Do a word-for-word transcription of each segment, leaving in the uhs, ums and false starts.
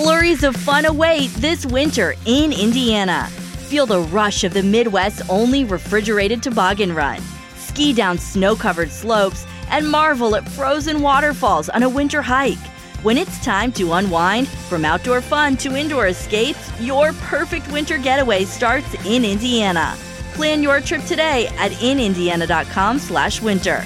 Flurries of fun await this winter in Indiana. Feel the rush of the Midwest's only refrigerated toboggan run. Ski down snow-covered slopes and marvel at frozen waterfalls on a winter hike. When it's time to unwind, from outdoor fun to indoor escapes, your perfect winter getaway starts in Indiana. Plan your trip today at in indiana dot com slash winter.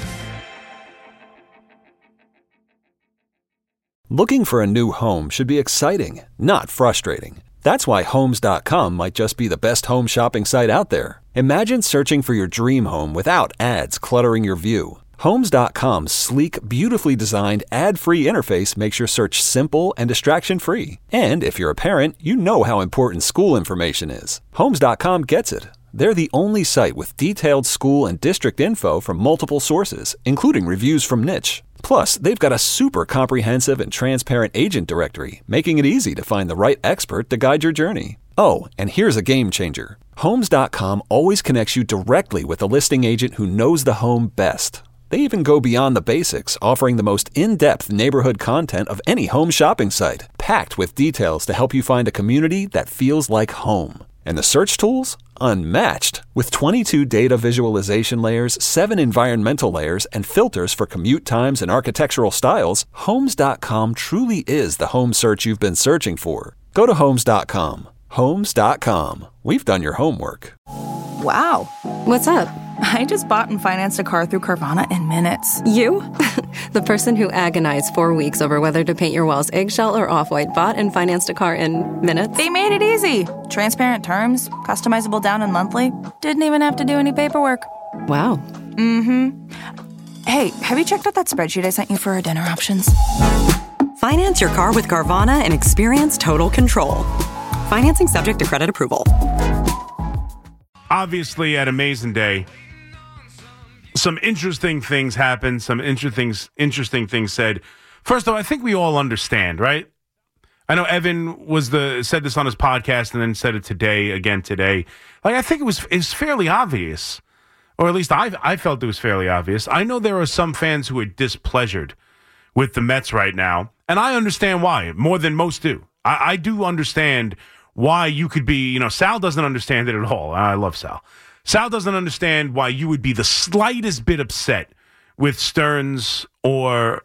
Looking for a new home should be exciting, not frustrating. That's why Homes dot com might just be the best home shopping site out there. Imagine searching for your dream home without ads cluttering your view. Homes dot com's sleek, beautifully designed, ad-free interface makes your search simple and distraction-free. And if you're a parent, you know how important school information is. Homes dot com gets it. They're the only site with detailed school and district info from multiple sources, including reviews from Niche. Plus, they've got a super comprehensive and transparent agent directory, making it easy to find the right expert to guide your journey. Oh, and here's a game changer. Homes dot com always connects you directly with a listing agent who knows the home best. They even go beyond the basics, offering the most in-depth neighborhood content of any home shopping site, packed with details to help you find a community that feels like home. And the search tools? Unmatched. With twenty-two data visualization layers, seven environmental layers, and filters for commute times and architectural styles, Homes dot com truly is the home search you've been searching for. Go to Homes dot com. Homes dot com. We've done your homework. Wow. What's up? I just bought and financed a car through Carvana in minutes. You? The person who agonized four weeks over whether to paint your walls eggshell or off-white bought and financed a car in minutes? They made it easy. Transparent terms, customizable down and monthly. Didn't even have to do any paperwork. Wow. Mm-hmm. Hey, have you checked out that spreadsheet I sent you for our dinner options? Finance your car with Carvana and experience total control. Financing subject to credit approval. Obviously, at Amazing Day, some interesting things happened, some interesting, interesting things said. First of all, I think we all understand, right? I know Evan was the said this on his podcast and then said it today, again today. Like, I think it was it's fairly obvious, or at least I I felt it was fairly obvious. I know there are some fans who are displeasured with the Mets right now, and I understand why, more than most do. I, I do understand why you could be, you know, Sal doesn't understand it at all. I love Sal. Sal doesn't understand why you would be the slightest bit upset with Stearns or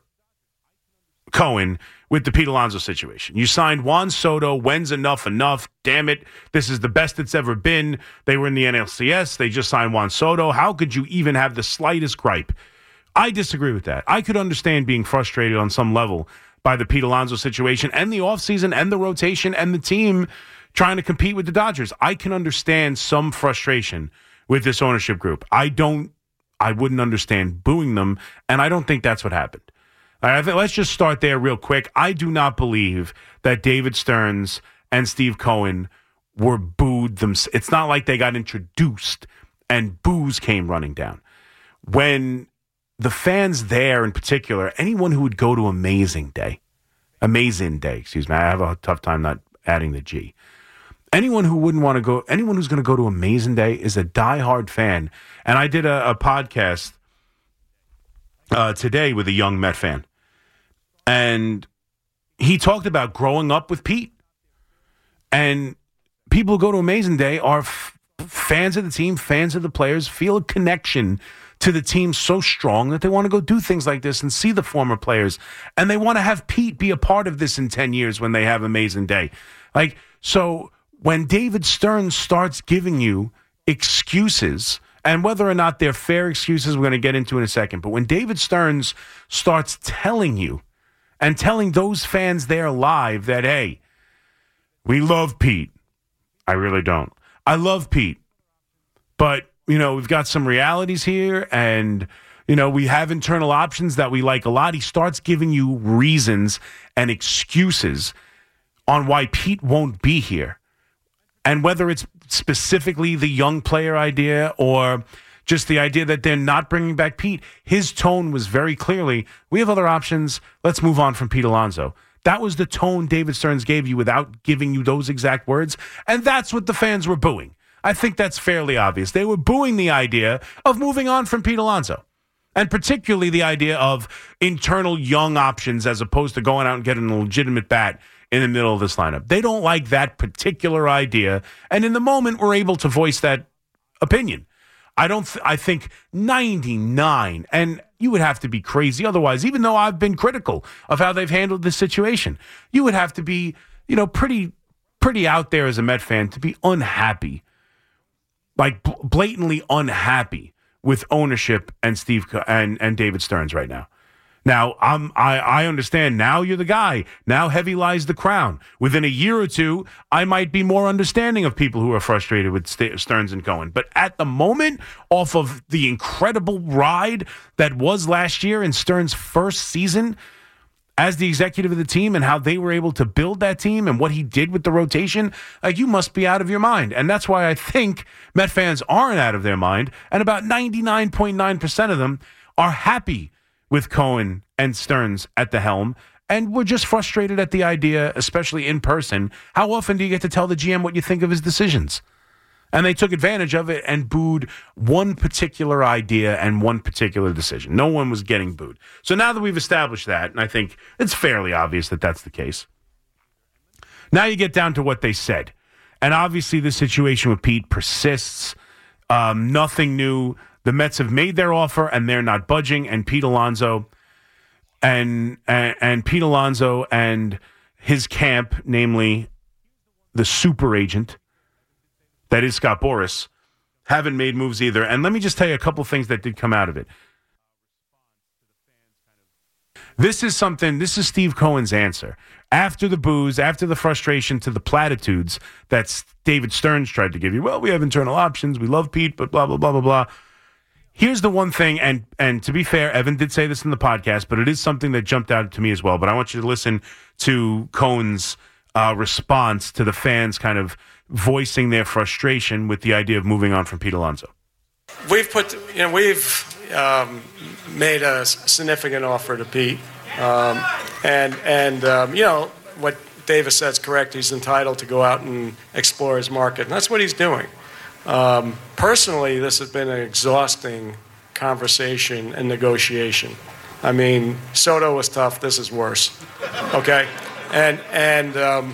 Cohen with the Pete Alonso situation. You signed Juan Soto. When's enough enough? Damn it. This is the best it's ever been. They were in the N L C S. They just signed Juan Soto. How could you even have the slightest gripe? I disagree with that. I could understand being frustrated on some level by the Pete Alonso situation and the offseason and the rotation and the team trying to compete with the Dodgers. I can understand some frustration with this ownership group. I don't, I wouldn't understand booing them, and I don't think that's what happened. All right, I think, let's just start there real quick. I do not believe that David Stearns and Steve Cohen were booed them. It's not like they got introduced and boos came running down. When the fans there in particular, anyone who would go to Amazing Day, Amazing Day, excuse me, I have a tough time not adding the G. Anyone who wouldn't want to go, anyone who's going to go to Amazing Day is a diehard fan. And I did a, a podcast uh, today with a young Met fan. And he talked about growing up with Pete. And people who go to Amazing Day are f- fans of the team, fans of the players, feel a connection to the team so strong that they want to go do things like this and see the former players. And they want to have Pete be a part of this in ten years when they have Amazing Day. Like, so when David Stearns starts giving you excuses, and whether or not they're fair excuses, we're going to get into in a second. But when David Stearns starts telling you and telling those fans there live that, hey, we love Pete. I really don't. I love Pete. But, you know, we've got some realities here, and, you know, we have internal options that we like a lot. He starts giving you reasons and excuses on why Pete won't be here. And whether it's specifically the young player idea or just the idea that they're not bringing back Pete, his tone was very clearly, we have other options. Let's move on from Pete Alonso. That was the tone David Stearns gave you without giving you those exact words. And that's what the fans were booing. I think that's fairly obvious. They were booing the idea of moving on from Pete Alonso. And particularly the idea of internal young options as opposed to going out and getting a legitimate bat in the middle of this lineup. They don't like that particular idea. And in the moment, we're able to voice that opinion. I don't, th- I think ninety-nine, and you would have to be crazy otherwise, even though I've been critical of how they've handled this situation. You would have to be, you know, pretty, pretty out there as a Met fan to be unhappy, like bl- blatantly unhappy with ownership and Steve and, and David Stearns right now. Now, I'm, I, I understand now you're the guy. Now heavy lies the crown. Within a year or two, I might be more understanding of people who are frustrated with St- Stearns and Cohen. But at the moment, off of the incredible ride that was last year in Stearns' first season as the executive of the team and how they were able to build that team and what he did with the rotation, like, you must be out of your mind. And that's why I think Met fans aren't out of their mind. And about ninety-nine point nine percent of them are happy with Cohen and Stearns at the helm, and we're just frustrated at the idea, especially in person. How often do you get to tell the G M what you think of his decisions? And they took advantage of it and booed one particular idea and one particular decision. No one was getting booed. So now that we've established that, and I think it's fairly obvious that that's the case, now you get down to what they said. And obviously the situation with Pete persists. Um, nothing new. The Mets have made their offer, and they're not budging. And Pete Alonso and, and and Pete Alonso and his camp, namely the super agent that is Scott Boras, haven't made moves either. And let me just tell you a couple things that did come out of it. This is something. This is Steve Cohen's answer after the boos, after the frustration, to the platitudes that David Stearns tried to give you. Well, we have internal options. We love Pete, but blah blah blah blah blah. Here's the one thing, and and to be fair, Evan did say this in the podcast, but it is something that jumped out to me as well. But I want you to listen to Cohen's uh, response to the fans kind of voicing their frustration with the idea of moving on from Pete Alonso. We've put, you know, we've um, made a significant offer to Pete, um, and and um, you know what Davis said is correct. He's entitled to go out and explore his market, and that's what he's doing. Um, personally, this has been an exhausting conversation and negotiation. I mean, Soto was tough. This is worse. Okay, and and um,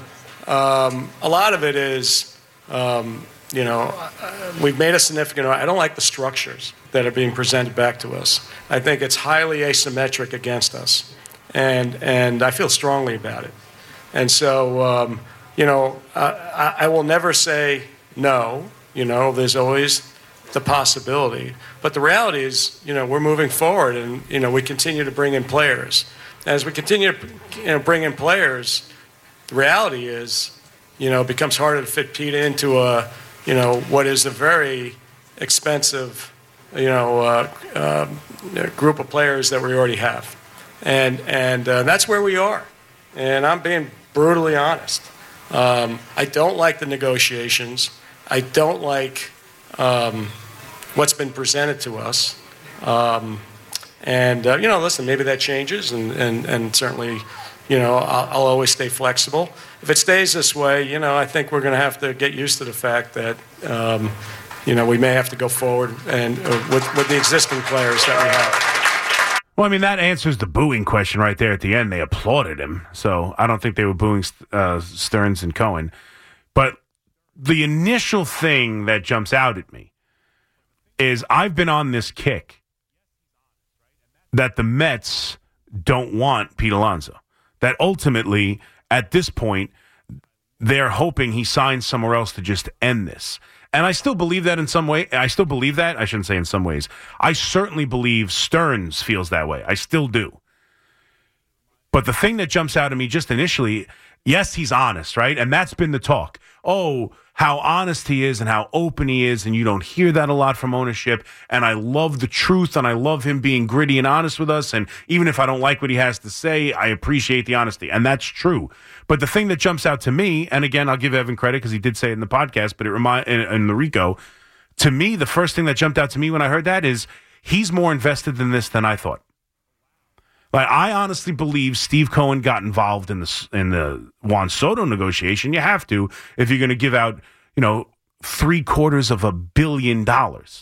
um, a lot of it is, um, you know, we've made a significant. I don't like the structures that are being presented back to us. I think it's highly asymmetric against us, and and I feel strongly about it. And so, um, you know, I, I will never say no. You know, there's always the possibility. But the reality is, you know, we're moving forward and, you know, we continue to bring in players. As we continue to, you know, bring in players, the reality is, you know, it becomes harder to fit Pete into a, you know, what is a very expensive, you know, uh, uh, group of players that we already have. And, and uh, that's where we are. And I'm being brutally honest. Um, I don't like the negotiations. I don't like um, what's been presented to us. Um, and, uh, you know, listen, maybe that changes, and, and, and certainly, you know, I'll, I'll always stay flexible. If it stays this way, you know, I think we're going to have to get used to the fact that, um, you know, we may have to go forward and uh, with, with the existing players that we have. Well, I mean, that answers the booing question right there at the end. They applauded him. So I don't think they were booing uh, Stearns and Cohen. But the initial thing that jumps out at me is I've been on this kick that the Mets don't want Pete Alonso. That ultimately, at this point, they're hoping he signs somewhere else to just end this. And I still believe that in some way. I still believe that. I shouldn't say in some ways. I certainly believe Stearns feels that way. I still do. But the thing that jumps out at me just initially, yes, he's honest, right? And that's been the talk. Oh, how honest he is and how open he is, and you don't hear that a lot from ownership. And I love the truth, and I love him being gritty and honest with us. And even if I don't like what he has to say, I appreciate the honesty. And that's true. But the thing that jumps out to me, and again, I'll give Evan credit because he did say it in the podcast, but it remind in, in the Rico, to me, the first thing that jumped out to me when I heard that is he's more invested in this than I thought. Like, I honestly believe Steve Cohen got involved in the in the Juan Soto negotiation. You have to if you're going to give out, you know, three quarters of a billion dollars. It's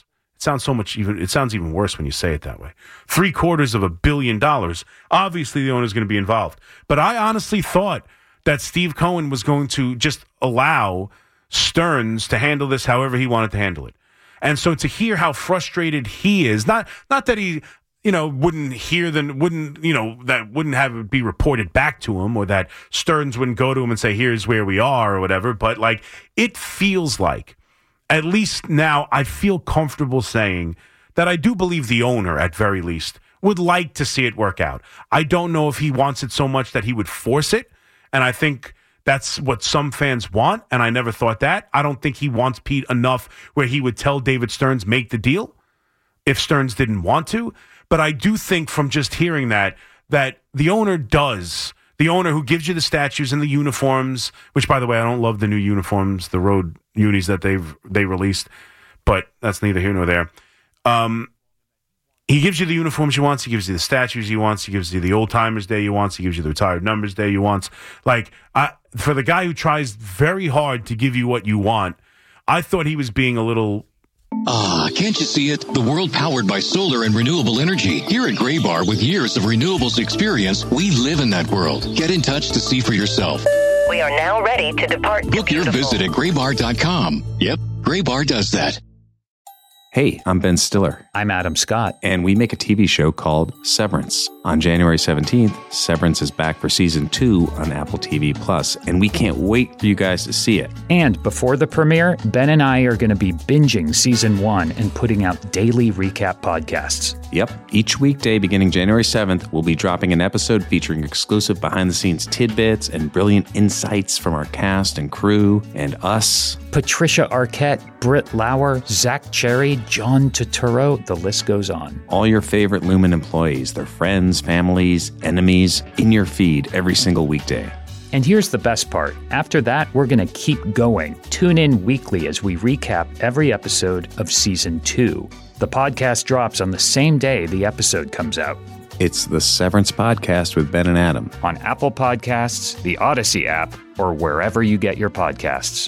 sounds so much even. It sounds even worse when you say it that way. Three quarters of a billion dollars. Obviously, the owner's going to be involved. But I honestly thought that Steve Cohen was going to just allow Stearns to handle this however he wanted to handle it. And so to hear how frustrated he is, not not that he, you know, wouldn't hear them, wouldn't, you know, that wouldn't have it be reported back to him, or that Stearns wouldn't go to him and say, here's where we are or whatever. But like, it feels like, at least now, I feel comfortable saying that I do believe the owner, at very least, would like to see it work out. I don't know if he wants it so much that he would force it. And I think that's what some fans want, and I never thought that. I don't think he wants Pete enough where he would tell David Stearns, make the deal, if Stearns didn't want to. But I do think from just hearing that, that the owner does. The owner who gives you the statues and the uniforms, which, by the way, I don't love the new uniforms, the road unis that they've they released, but that's neither here nor there. Um, he gives you the uniforms he wants. He gives you the statues he wants. He gives you the old timers day he wants. He gives you the retired numbers day he wants. Like, I, for the guy who tries very hard to give you what you want, I thought he was being a little... Ah, can't you see it? The world powered by solar and renewable energy. Here at Graybar, with years of renewables experience, we live in that world. Get in touch to see for yourself. We are now ready to depart. Book your visit at graybar dot com. Yep, Graybar does that. Hey, I'm Ben Stiller. I'm Adam Scott. And we make a T V show called Severance. On January seventeenth, Severance is back for season two on Apple T V Plus, and we can't wait for you guys to see it. And before the premiere, Ben and I are going to be binging season one and putting out daily recap podcasts. Yep. Each weekday beginning January seventh, we'll be dropping an episode featuring exclusive behind-the-scenes tidbits and brilliant insights from our cast and crew and us. Patricia Arquette, Britt Lauer, Zach Cherry, John Turturro, the list goes on. All your favorite Lumen employees, their friends, families, enemies, in your feed every single weekday. And here's the best part. After that, we're going to keep going. Tune in weekly as we recap every episode of season two. The podcast drops on the same day the episode comes out. It's the Severance Podcast with Ben and Adam. On Apple Podcasts, the Odyssey app, or wherever you get your podcasts.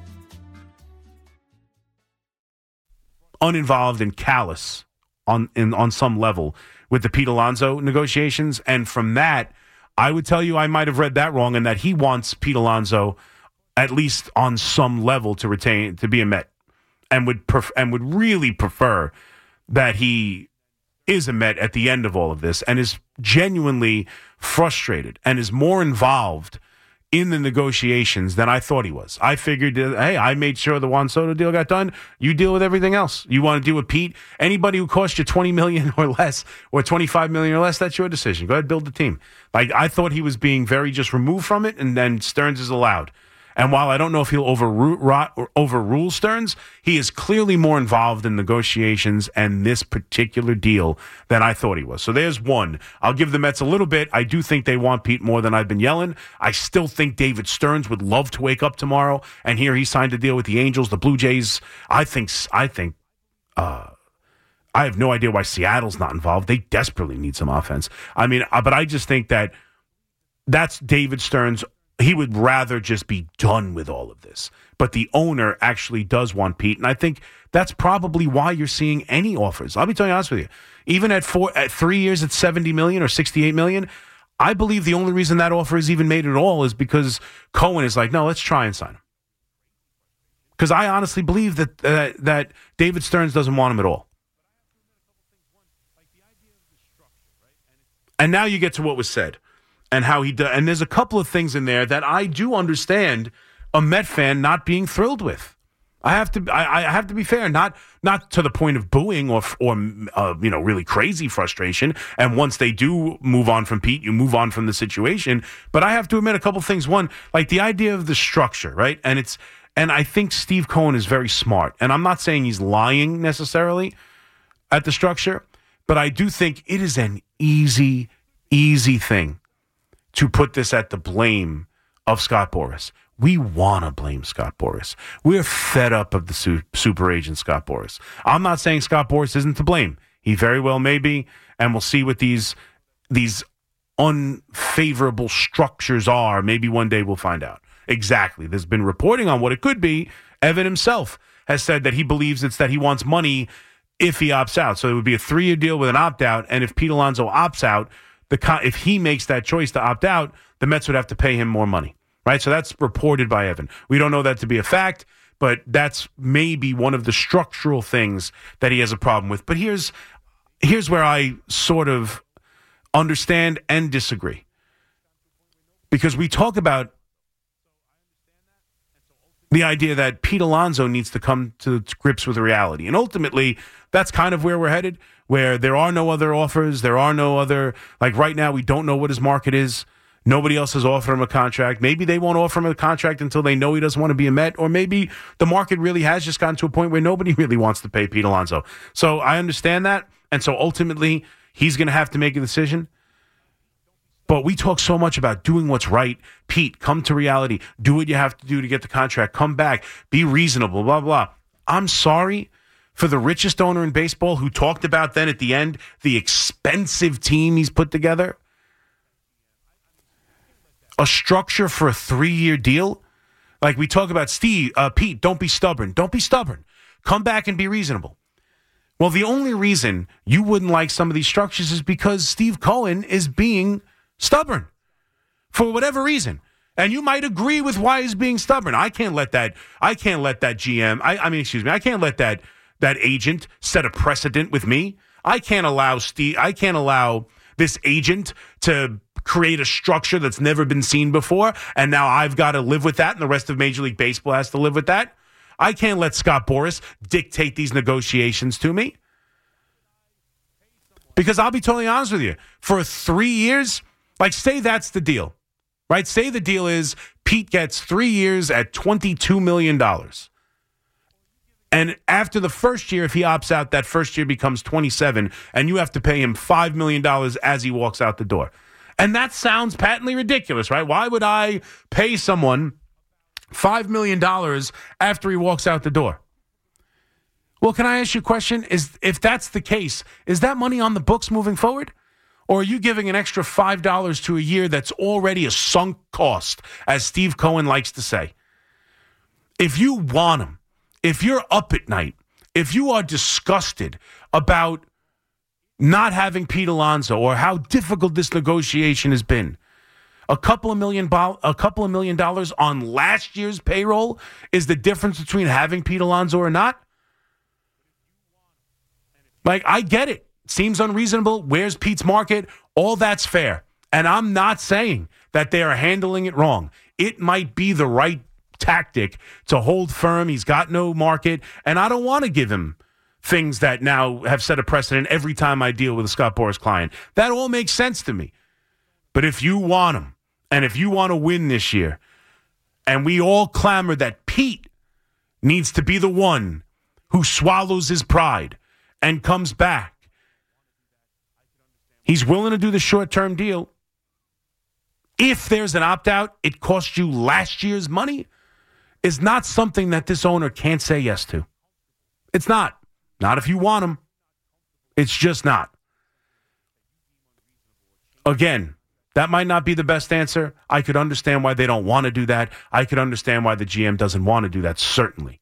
Uninvolved and callous on in, on some level with the Pete Alonso negotiations. And from that, I would tell you I might have read that wrong, and that he wants Pete Alonso at least on some level to retain, to be a Met, and would pref- and would really prefer that he is a Met at the end of all of this, and is genuinely frustrated and is more involved in the negotiations than I thought he was. I figured, hey, I made sure the Juan Soto deal got done. You deal with everything else. You want to deal with Pete? Anybody who cost you twenty million dollars or less, or twenty-five million dollars or less, that's your decision. Go ahead, build the team. Like, I thought he was being very just removed from it, and then Stearns is allowed. And while I don't know if he'll overrule, overrule Stearns, he is clearly more involved in negotiations and this particular deal than I thought he was. So there's one. I'll give the Mets a little bit. I do think they want Pete more than I've been yelling. I still think David Stearns would love to wake up tomorrow and hear he signed a deal with the Angels, the Blue Jays. I think, I think, uh, I have no idea why Seattle's not involved. They desperately need some offense. I mean, but I just think that that's David Stearns. He would rather just be done with all of this. But the owner actually does want Pete, and I think that's probably why you're seeing any offers. I'll be telling you honest with you. Even at four, at three years at seventy million dollars or sixty-eight million dollars, I believe the only reason that offer is even made at all is because Cohen is like, no, let's try and sign him. Because I honestly believe that uh, that David Stearns doesn't want him at all. And now you get to what was said. And how he does, and there's a couple of things in there that I do understand a Met fan not being thrilled with. I have to, I, I have to be fair, not not to the point of booing or or uh, you know, really crazy frustration. And once they do move on from Pete, you move on from the situation. But I have to admit a couple of things. One, like the idea of the structure, right? And it's, and I think Steve Cohen is very smart. And I'm not saying he's lying necessarily at the structure, but I do think it is an easy, easy thing to put this at the blame of Scott Boras. We want to blame Scott Boras. We're fed up of the su- super agent Scott Boras. I'm not saying Scott Boras isn't to blame. He very well may be, and we'll see what these these unfavorable structures are. Maybe one day we'll find out. Exactly. There's been reporting on what it could be. Evan himself has said that he believes it's that he wants money if he opts out. So it would be a three-year deal with an opt-out, and if Pete Alonso opts out, the con- if he makes that choice to opt out, the Mets would have to pay him more money, right? So that's reported by Evan. We don't know that to be a fact, but that's maybe one of the structural things that he has a problem with. But here's here's where I sort of understand and disagree. Because we talk about the idea that Pete Alonso needs to come to grips with reality. And ultimately, that's kind of where we're headed, where there are no other offers. There are no other, like right now, we don't know what his market is. Nobody else has offered him a contract. Maybe they won't offer him a contract until they know he doesn't want to be a Met, or maybe the market really has just gotten to a point where nobody really wants to pay Pete Alonso. So I understand that. And so ultimately, he's going to have to make a decision. But we talk so much about doing what's right. Pete, come to reality. Do what you have to do to get the contract. Come back. Be reasonable, blah, blah. I'm sorry for the richest owner in baseball who talked about then at the end the expensive team he's put together. A structure for a three-year deal? Like we talk about, Steve, uh, Pete, don't be stubborn. Don't be stubborn. Come back and be reasonable. Well, the only reason you wouldn't like some of these structures is because Steve Cohen is being stubborn for whatever reason. And you might agree with why he's being stubborn. I can't let that, I can't let that G M, I, I mean, excuse me, I can't let that, that agent set a precedent with me. I can't allow Steve, I can't allow this agent to create a structure that's never been seen before, and now I've got to live with that, and the rest of Major League Baseball has to live with that. I can't let Scott Boras dictate these negotiations to me. Because I'll be totally honest with you, for three years, like say that's the deal, right? Say the deal is Pete gets three years at twenty-two million dollars. And after the first year, if he opts out, that first year becomes twenty-seven, and you have to pay him five million dollars as he walks out the door. And that sounds patently ridiculous, right? Why would I pay someone five million dollars after he walks out the door? Well, can I ask you a question? Is if that's the case, is that money on the books moving forward? Or are you giving an extra five dollars to a year that's already a sunk cost, as Steve Cohen likes to say? If you want him, if you're up at night, if you are disgusted about not having Pete Alonso or how difficult this negotiation has been, a couple of million bo- a couple of million dollars on last year's payroll is the difference between having Pete Alonso or not. Like, I get it. Seems unreasonable. Where's Pete's market? All that's fair. And I'm not saying that they are handling it wrong. It might be the right tactic to hold firm. He's got no market, and I don't want to give him things that now have set a precedent every time I deal with a Scott Boras client. That all makes sense to me. But if you want him, and if you want to win this year, and we all clamor that Pete needs to be the one who swallows his pride and comes back, he's willing to do the short-term deal. If there's an opt-out, it costs you last year's money, is not something that this owner can't say yes to. It's not. Not if you want him. It's just not. Again, that might not be the best answer. I could understand why they don't want to do that. I could understand why the G M doesn't want to do that, certainly.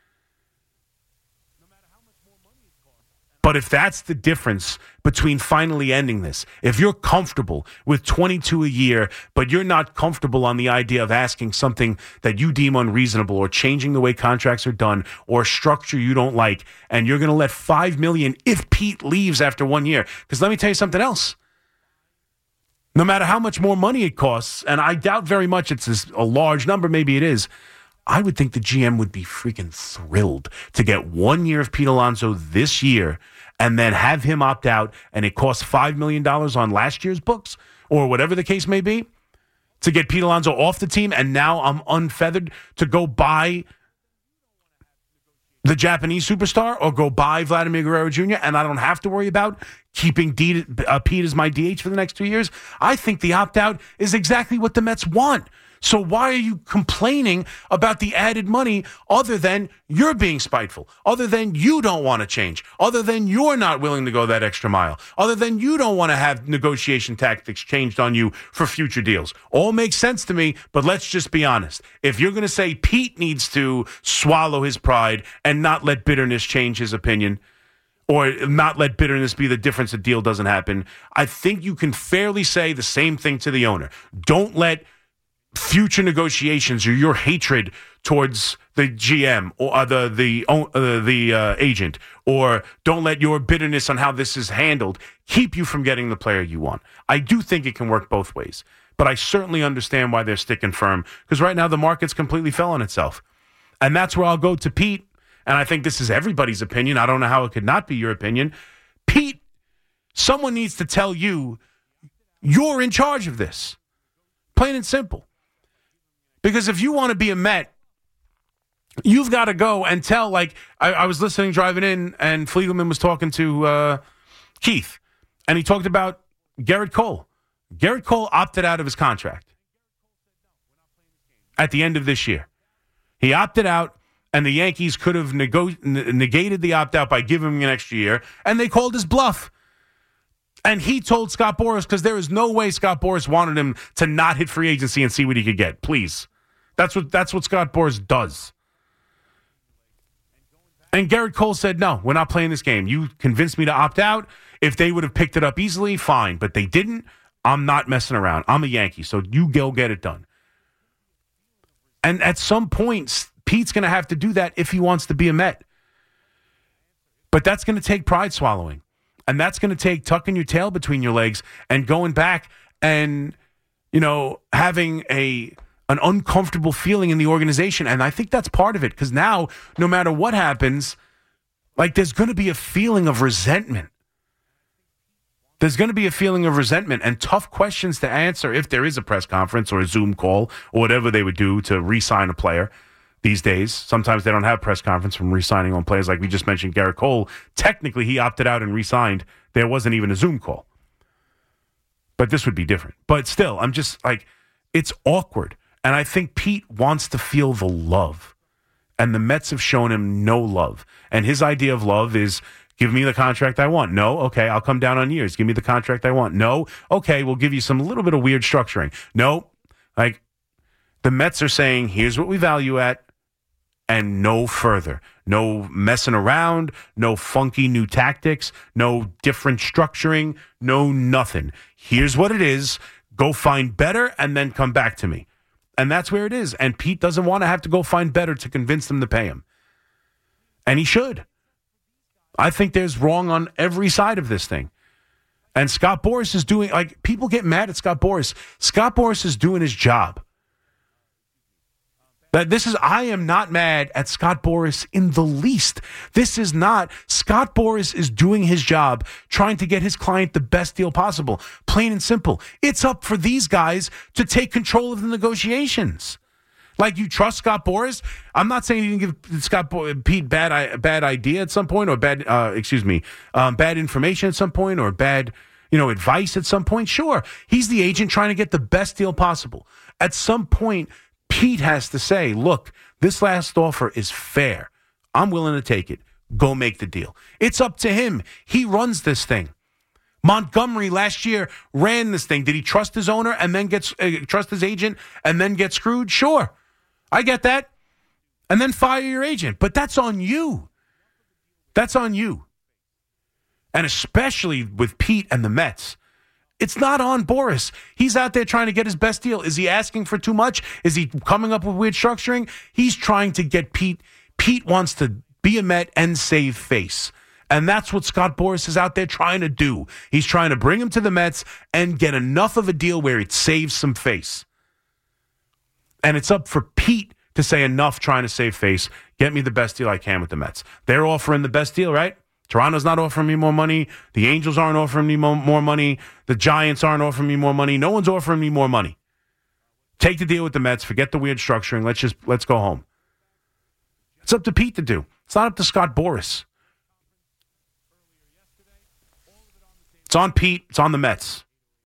But if that's the difference between finally ending this, if you're comfortable with twenty-two a year, but you're not comfortable on the idea of asking something that you deem unreasonable or changing the way contracts are done or structure you don't like, and you're going to let five million dollars if Pete leaves after one year. Because let me tell you something else. No matter how much more money it costs, and I doubt very much it's a large number, maybe it is, I would think the G M would be freaking thrilled to get one year of Pete Alonso this year and then have him opt out, and it costs five million dollars on last year's books or whatever the case may be to get Pete Alonso off the team, and now I'm unfeathered to go buy the Japanese superstar or go buy Vladimir Guerrero Junior, and I don't have to worry about keeping D, uh, Pete as my D H for the next two years. I think the opt-out is exactly what the Mets want. So why are you complaining about the added money other than you're being spiteful, other than you don't want to change, other than you're not willing to go that extra mile, other than you don't want to have negotiation tactics changed on you for future deals? All makes sense to me, but let's just be honest. If you're going to say Pete needs to swallow his pride and not let bitterness change his opinion, or not let bitterness be the difference a deal doesn't happen. I think you can fairly say the same thing to the owner. Don't let future negotiations or your hatred towards the G M or uh, the the uh, the uh, agent, or don't let your bitterness on how this is handled keep you from getting the player you want. I do think it can work both ways, but I certainly understand why they're sticking firm, because right now the market's completely fell on itself. And that's where I'll go to Pete, and I think this is everybody's opinion. I don't know how it could not be your opinion. Pete, someone needs to tell you you're in charge of this. Plain and simple. Because if you want to be a Met, you've got to go and tell, like, I, I was listening, driving in, and Fliegelman was talking to uh, Keith, and he talked about Gerrit Cole. Gerrit Cole opted out of his contract at the end of this year. He opted out, and the Yankees could have nego- negated the opt-out by giving him an extra year, and they called his bluff. And he told Scott Boras, because there is no way Scott Boras wanted him to not hit free agency and see what he could get. Please. That's what that's what Scott Boras does. And Gerrit Cole said, no, we're not playing this game. You convinced me to opt out. If they would have picked it up easily, fine. But they didn't. I'm not messing around. I'm a Yankee, so you go get it done. And at some point, Pete's going to have to do that if he wants to be a Met. But that's going to take pride swallowing. And that's going to take tucking your tail between your legs and going back and, you know, having a an uncomfortable feeling in the organization. And I think that's part of it, because now, no matter what happens, like, there's going to be a feeling of resentment. There's going to be a feeling of resentment and tough questions to answer if there is a press conference or a Zoom call or whatever they would do to re-sign a player these days. Sometimes they don't have press conference from re-signing on players. Like we just mentioned, Gerrit Cole, technically he opted out and re-signed. There wasn't even a Zoom call. But this would be different. But still, I'm just like, it's awkward. And I think Pete wants to feel the love. And the Mets have shown him no love. And his idea of love is, give me the contract I want. No? Okay, I'll come down on years. Give me the contract I want. No? Okay, we'll give you some little bit of weird structuring. No? Like, the Mets are saying, here's what we value at, and no further. No messing around, no funky new tactics, no different structuring, no nothing. Here's what it is. Go find better and then come back to me. And that's where it is. And Pete doesn't want to have to go find better to convince them to pay him. And he should. I think there's wrong on every side of this thing. And Scott Boras is doing, like, people get mad at Scott Boras. Scott Boras is doing his job. But this is, I am not mad at Scott Boras in the least. This is not, Scott Boras is doing his job, trying to get his client the best deal possible. Plain and simple. It's up for these guys to take control of the negotiations. Like, you trust Scott Boras? I'm not saying you didn't give Scott Bo- Pete bad bad idea at some point, or bad, uh, excuse me, um, bad information at some point, or bad, you know, advice at some point. Sure, he's the agent trying to get the best deal possible. At some point, Pete has to say, look, this last offer is fair. I'm willing to take it. Go make the deal. It's up to him. He runs this thing. Montgomery last year ran this thing. Did he trust his owner and then get uh, trust his agent and then get screwed? Sure. I get that. And then fire your agent. But that's on you. That's on you. And especially with Pete and the Mets. It's not on Boras. He's out there trying to get his best deal. Is he asking for too much? Is he coming up with weird structuring? He's trying to get Pete. Pete wants to be a Met and save face. And that's what Scott Boras is out there trying to do. He's trying to bring him to the Mets and get enough of a deal where it saves some face. And it's up for Pete to say enough trying to save face. Get me the best deal I can with the Mets. They're offering the best deal, right? Toronto's not offering me more money. The Angels aren't offering me mo- more money. The Giants aren't offering me more money. No one's offering me more money. Take the deal with the Mets. Forget the weird structuring. Let's just let's go home. It's up to Pete to do. It's not up to Scott Boras. It's on Pete. It's on the Mets.